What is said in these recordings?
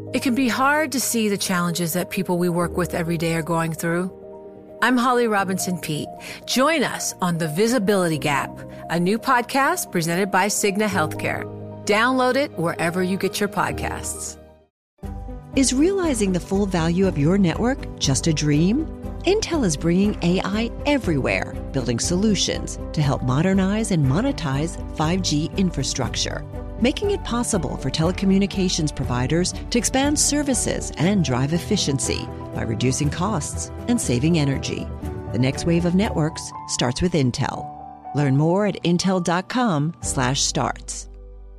It can be hard to see the challenges that people we work with every day are going through. I'm Holly Robinson Peete. Join us on The Visibility Gap, a new podcast presented by Cigna Healthcare. Download it wherever you get your podcasts. Is realizing the full value of your network just a dream? Intel is bringing AI everywhere, building solutions to help modernize and monetize 5G infrastructure, making it possible for telecommunications providers to expand services and drive efficiency by reducing costs and saving energy. The next wave of networks starts with Intel. Learn more at intel.com/starts.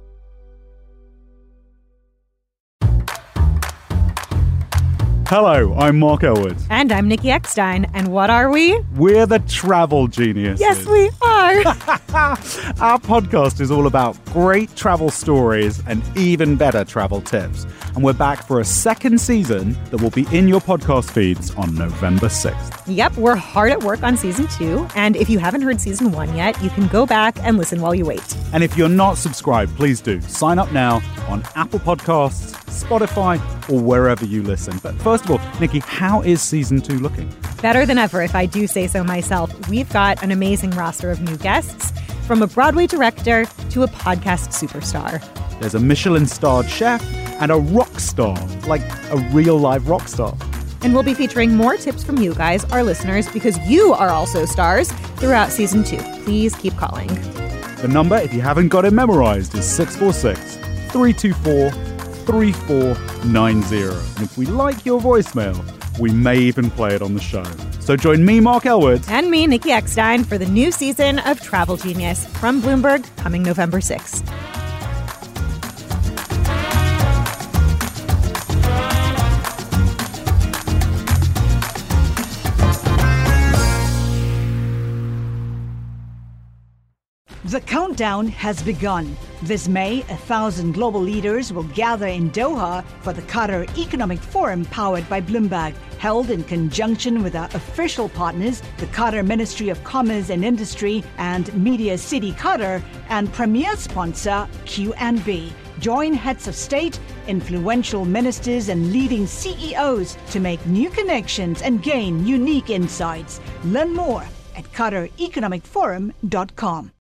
Hello, I'm Mark Elwood. And I'm Nikki Eckstein. And what are we? We're the Travel Geniuses. Yes, we are. Our podcast is all about great travel stories and even better travel tips. And we're back for a second season that will be in your podcast feeds on November 6th. Yep, we're hard at work on season 2. And if you haven't heard season 1 yet, you can go back and listen while you wait. And if you're not subscribed, please do. Sign up now on Apple Podcasts, Spotify, or wherever you listen. But first of all, Nikki, how is season 2 looking? Better than ever, if I do say so myself. We've got an amazing roster of new guests, from a Broadway director to a podcast superstar. There's a Michelin-starred chef and a rock star, like a real live rock star. And we'll be featuring more tips from you guys, our listeners, because you are also stars throughout season 2. Please keep calling. The number, if you haven't got it memorized, is 646-324-3490. And if we like your voicemail, we may even play it on the show. So join me, Mark Elwood. And me, Nikki Eckstein, for the new season of Travel Genius from Bloomberg, coming November 6th. The countdown has begun. This May, 1,000 global leaders will gather in Doha for the Qatar Economic Forum powered by Bloomberg, held in conjunction with our official partners, the Qatar Ministry of Commerce and Industry and Media City Qatar, and premier sponsor QNB. Join heads of state, influential ministers, and leading CEOs to make new connections and gain unique insights. Learn more at QatarEconomicForum.com.